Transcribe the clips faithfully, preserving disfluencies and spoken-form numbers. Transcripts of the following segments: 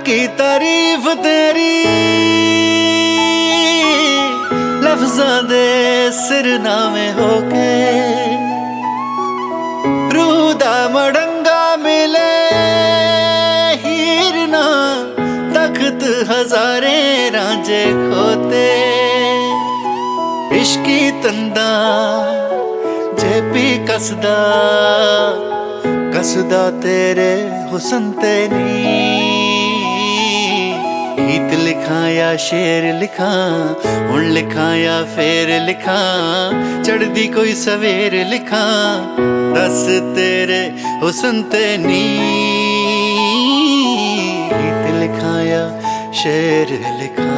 की तारीफ तेरी लफ्ज़ां दे सिरनामे होके रूह दा मड़ंगा मिले हीर ना तख्त हजारे रांझे खोते इश्की तंदा जे पी कसदा कसदा तेरे हुसन ते नी गीत लिखा या शेर लिखा हुण लिखा या फेर लिखा चढ़दी कोई सवेर लिखा दस तेरे हुसन ते नी गीत लिखा या शेर लिखा।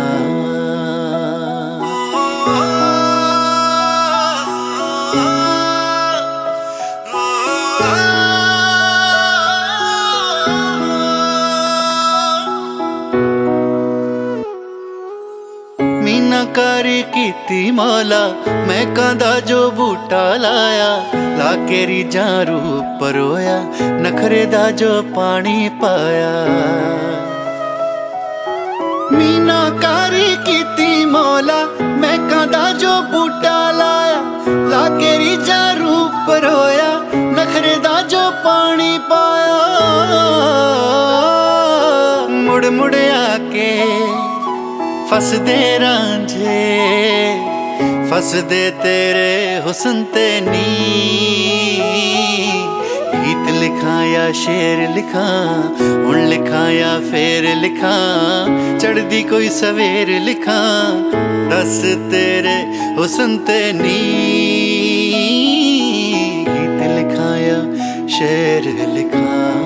मीनाकारी कीती मौला मैं कांदा जो बूटा लाया ला के रीझां रूह परोया नखरे दा जो पानी पाया। मीनाकारी कीती मौला मैं कांदा जो बूटा लाया ला के रीझां रूह परोया नखरे दा जो पानी पाया। मुड़ मुड़ आके फसदे रांझे फसदे तेरे हुसन ते नी गीत लिखा या शेर लिखा हुण लिखा या फेर लिखा चढ़दी कोई सवेर लिखा दस तेरे हुसन ते नी गीत लिखा या शेर लिखा।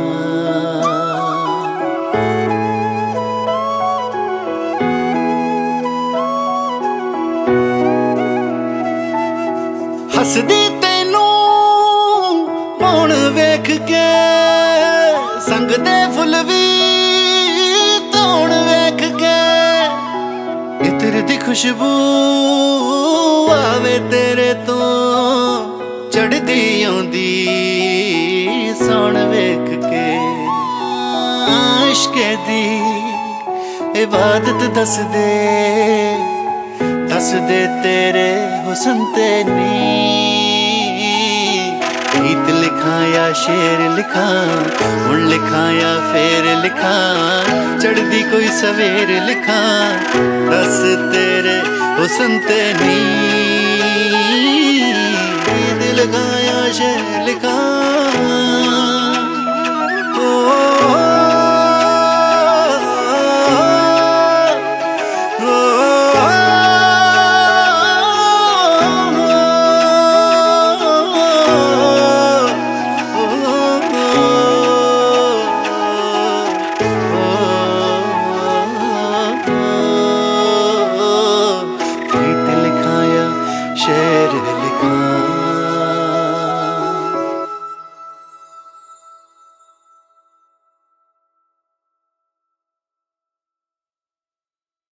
हसदी तेनू हुण वेख के संग दे फुल भी धोण वेख के इत्र दी खुशबू आवे तेरे तो चढ़दी आउंदी सौण वेख के इश्के दी इबादत दस दे दस दे तेरे हुसन ते नी गीत लिखा या शेर लिखा हुण लिखा या फेर लिखा चढ़दी कोई सवेर लिखा दस तेरे हुसन ते नी गीत लिखा या शेर लिखा। शेर लिखा।